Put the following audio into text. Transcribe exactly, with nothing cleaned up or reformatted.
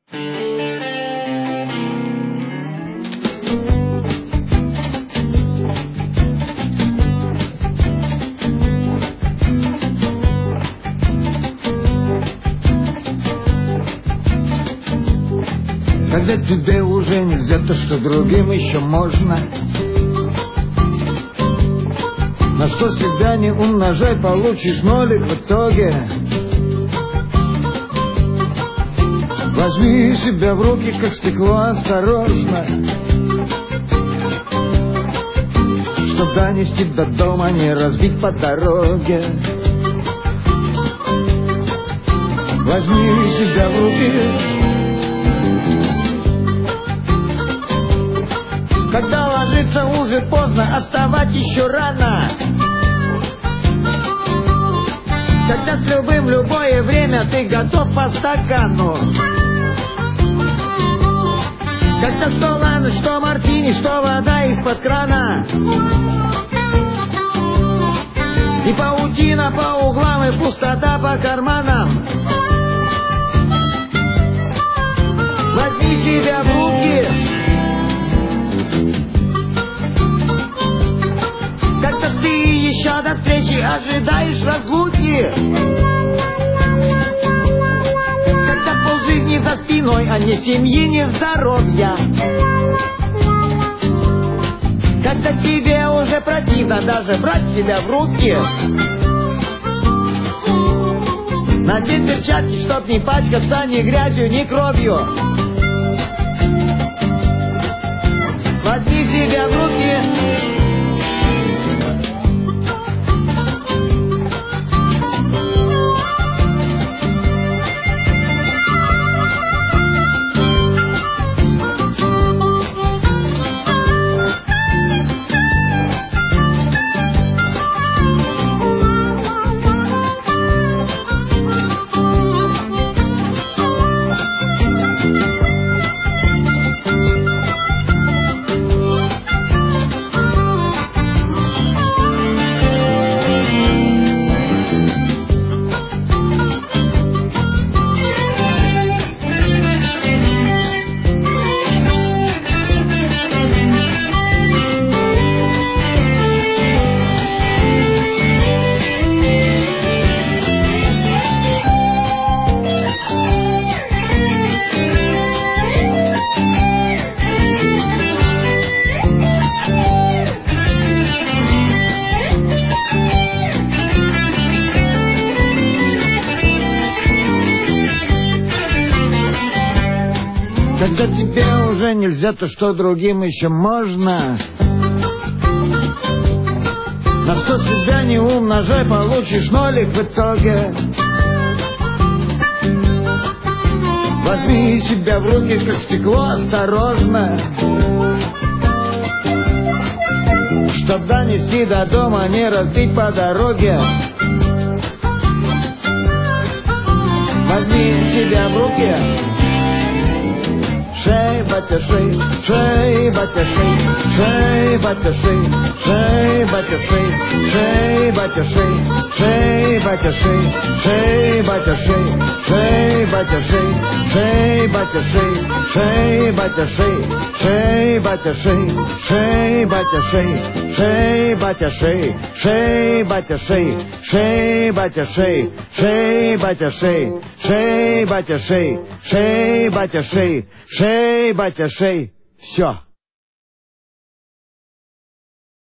Когда тебе уже нельзя, то что другим еще можно. На что себя не умножай, получишь нолик в итоге. Возьми себя в руки, как стекло, осторожно, чтоб донести до дома, не разбить по дороге. Возьми себя в руки. Когда ложиться уже поздно, вставать еще рано. Когда с любым в любое время ты готов по стакану. Когда что ланы, что мартини, что вода из-под крана. И паутина по углам, и пустота по карманам. Возьми себя в руки. Когда ты еще до встречи ожидаешь разлуки. Когда полжизни за спиной, а ни семьи, ни здоровья. Когда тебе уже противно даже брать себя в руки. Надень перчатки, чтоб не пачкаться ни грязью, ни кровью. Возьми себя в руки. Когда тебе уже нельзя, то что другим еще можно. На что себя не умножай, получишь нолик в итоге. Возьми себя в руки, как стекло, осторожно, чтоб донести до дома, не разбить по дороге. Возьми себя в руки. Шей, батя, шей, шей, батя, шей, шей, батя, шей, шей, батя, шей, шей, батя, шей, шей, батя, шей, шей, батя, шей, шей, батя, шей, шей, батя, шей, шей, батя, шей, шей, батя, шей, шей, батя, шей, шей, батя, шей, шей, батя, шей, шей, батя, шей, шей, батя, шей, шей, батя, шей, шей, батя, шей, шей, батя, шей. Все.